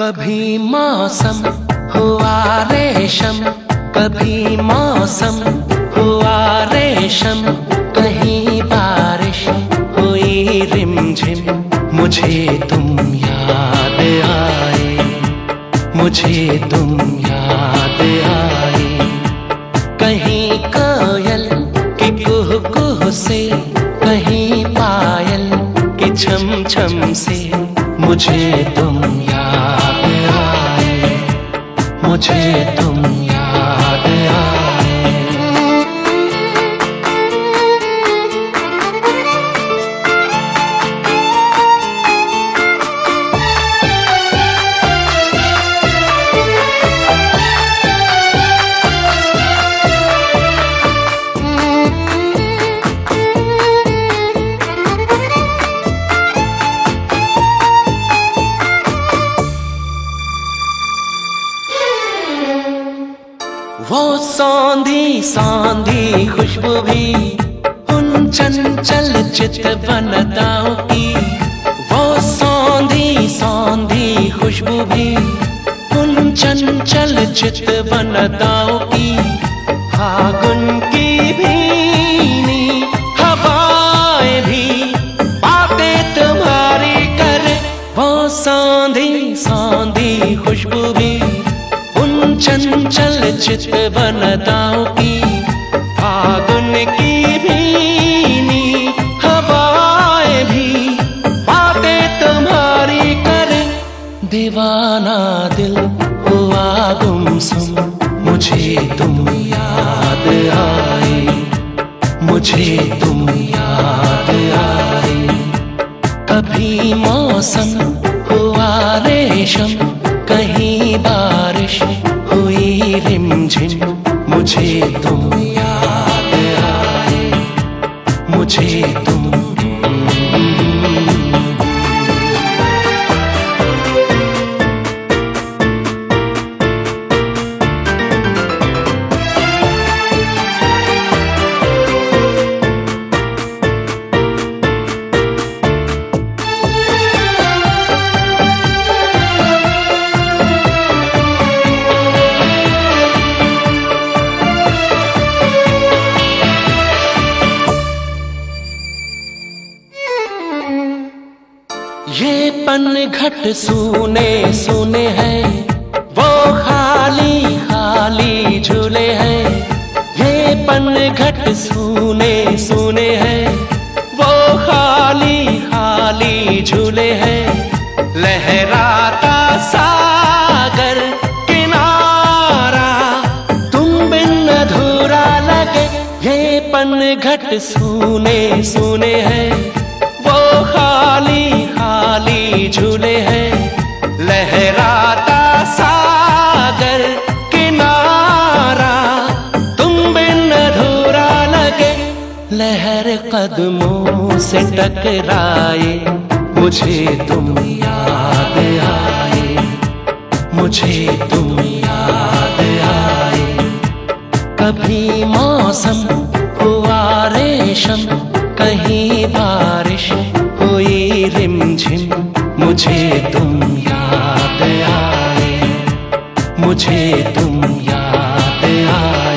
कभी मौसम हुआ रेशम, कभी मौसम हुआ रेशम, कहीं बारिश हुई रिमझिम। मुझे तुम याद आए, मुझे तुम याद आए। कहीं कोयल की कुह कुह से, कहीं पायल की छम छम से। मुझे तुम याद आए, मुझे तुम याद आए। वो सौंधी सौंधी खुशबू भी उन चंचल चित वनताओं की। वो सौंधी सौंधी खुशबू भी उन चंचल चित वनताओं की। फागुन की भीनी हवाएं भी बातें तुम्हारी करे। वो सौंधी सौंधी खुशबू भी चंचल चित वनताओं की। फागुन की भीनी हवाएं भी बातें तुम्हारी करे। दीवाना दिल हुआ गुमसुम, मुझे तुम याद आए, मुझे तुम याद आए। कभी मौसम हुआ रेशम, कहीं बारिश हुई रिमझिम। मुझे तुम याद आए, मुझे तुम। ये पनघट सूने सूने हैं, वो खाली खाली झूले हैं। ये पनघट सूने सूने हैं, वो खाली खाली झूले हैं। लहराता सागर किनारा तुम बिन अधूरा लगे। ये पनघट सूने सूने हैं, वो खाली खाली झूले हैं। लहराता सागर किनारा तुम बिन अधूरा लगे। लहर कदमों से टकराए, मुझे तुम याद आए, मुझे तुम याद आए। कभी मौसम हुआ रेशम, कहीं बारिश हुई रिमझिम। मुझे तुम याद आए, मुझे तुम याद आए।